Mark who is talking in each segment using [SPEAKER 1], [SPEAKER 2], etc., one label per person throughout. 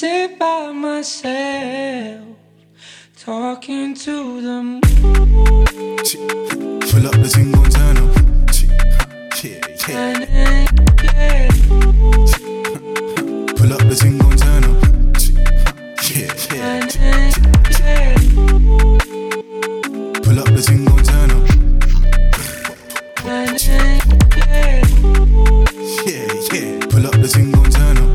[SPEAKER 1] sit by myself, talking to the moon.
[SPEAKER 2] Pull up the thing, gon' turn up. Yeah. Pull up the thing, gon' turn up. Yeah. Pull up the thing, gon' turn up. Yeah. Pull up the thing, gon' turn up.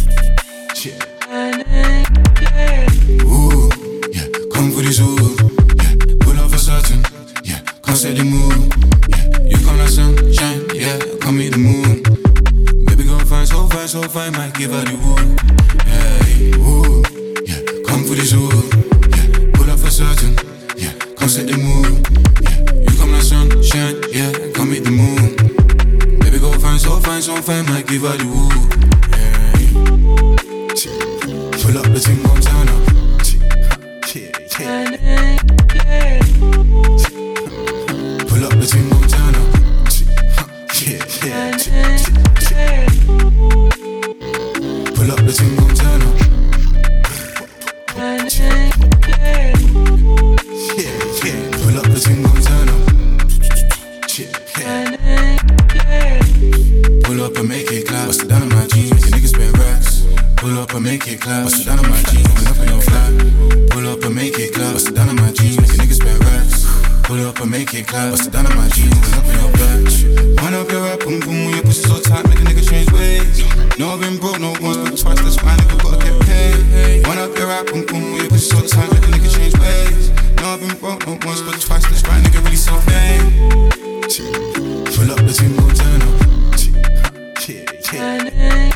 [SPEAKER 2] Yeah. Ooh, yeah. Come for this ooh. Yeah. Pull up for certain. Yeah. Come set the mood. Yeah. You come like sunshine. Yeah. Come meet the moon. Baby girl fine, so fine. Might give her the woo. Hey, ooh. Yeah. Come for this ooh. Yeah. Pull up for certain. Yeah. Come set the mood. Yeah. You come like sunshine. Yeah. Come meet the moon. Baby girl fine, so fine. Might give her the woo. Hey. Pull up the thing, gon' turn up. Yeah. Pull up the thing, gon' turn up. Yeah. Pull up the thing, gon' turn up. Yeah. Pull up the thing, gon' turn up. Yeah. Pull up and make it clap. Bust it down on my jeans, make a nigga spend racks. Pull up and make it clap. Bust it down on my jeans, going up in your flat. Pull up and make it clap. Bust it down on my jeans, make a nigga spend racks. Pull up and make it clap. Bust it down on my jeans, going up in your back. Wind up your rap, boom boom, when your pussy so tight, make a nigga change ways. No, I've been broke, no once, but twice, that's why nigga gotta get paid. Wind up your rap, boom boom, when your pussy so tight, make a nigga change ways. No, I've been broke, no once, but twice, that's why nigga really self-made. Pull up the thing, gon' turn up. Yeah.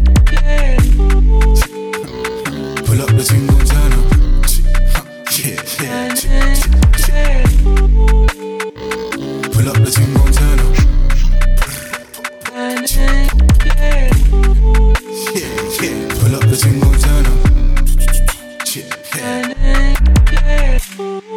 [SPEAKER 2] Pull up the thing, gon' turn up. Yeah. Pull up the thing, gon' turn up. Yeah. Pull up the thing, gon' turn up. Yeah.